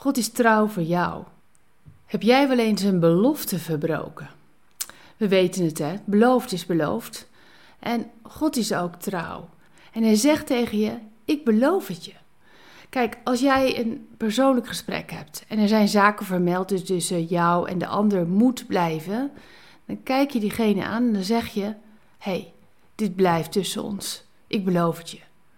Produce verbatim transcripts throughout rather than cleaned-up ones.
God is trouw voor jou. Heb jij wel eens een belofte verbroken? We weten het, hè? Beloofd is beloofd. En God is ook trouw. En hij zegt tegen je, ik beloof het je. Kijk, als jij een persoonlijk gesprek hebt en er zijn zaken vermeld, dus tussen jou en de ander moet blijven, dan kijk je diegene aan en dan zeg je, hé, hey, dit blijft tussen ons. Ik beloof het je.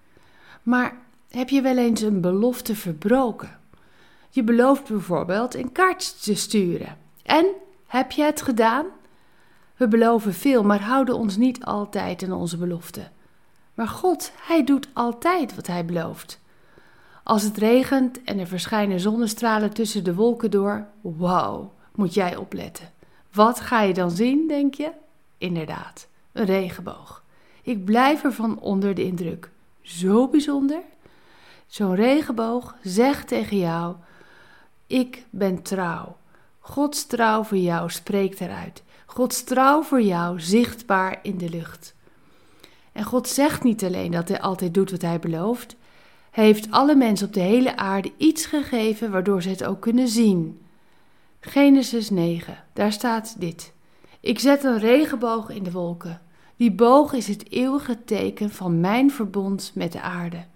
Maar heb je wel eens een belofte verbroken? Je belooft bijvoorbeeld een kaart te sturen. En, heb je het gedaan? We beloven veel, maar houden ons niet altijd aan onze beloften. Maar God, hij doet altijd wat hij belooft. Als het regent en er verschijnen zonnestralen tussen de wolken door, wauw, moet jij opletten. Wat ga je dan zien, denk je? Inderdaad, een regenboog. Ik blijf ervan onder de indruk. Zo bijzonder. Zo'n regenboog zegt tegen jou, ik ben trouw. Gods trouw voor jou spreekt eruit. Gods trouw voor jou zichtbaar in de lucht. En God zegt niet alleen dat hij altijd doet wat hij belooft. Hij heeft alle mensen op de hele aarde iets gegeven waardoor ze het ook kunnen zien. Genesis negen, daar staat dit. Ik zet een regenboog in de wolken. Die boog is het eeuwige teken van mijn verbond met de aarde.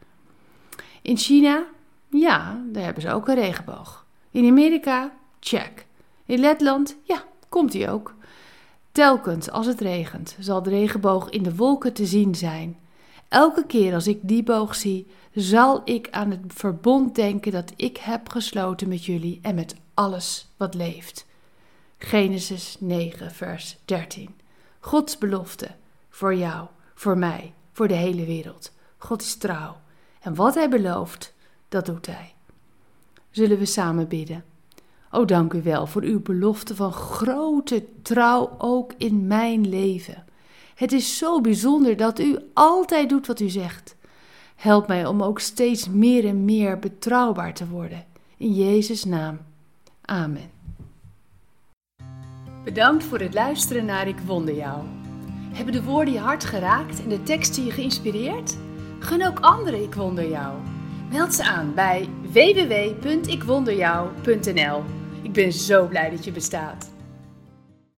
In China? Ja, daar hebben ze ook een regenboog. In Amerika? Check. In Letland? Ja, komt die ook. Telkens als het regent, zal de regenboog in de wolken te zien zijn. Elke keer als ik die boog zie, zal ik aan het verbond denken dat ik heb gesloten met jullie en met alles wat leeft. Genesis negen, vers dertien. Gods belofte voor jou, voor mij, voor de hele wereld. God is trouw. En wat hij belooft, dat doet hij. Zullen we samen bidden? O, dank u wel voor uw belofte van grote trouw ook in mijn leven. Het is zo bijzonder dat u altijd doet wat u zegt. Help mij om ook steeds meer en meer betrouwbaar te worden. In Jezus' naam. Amen. Bedankt voor het luisteren naar Ik Wonder Jou. Hebben de woorden je hart geraakt en de teksten je geïnspireerd? Gun ook anderen Ik Wonder Jou. Meld ze aan bij w w w punt ik wonder jou punt n l. Ik ben zo blij dat je bestaat.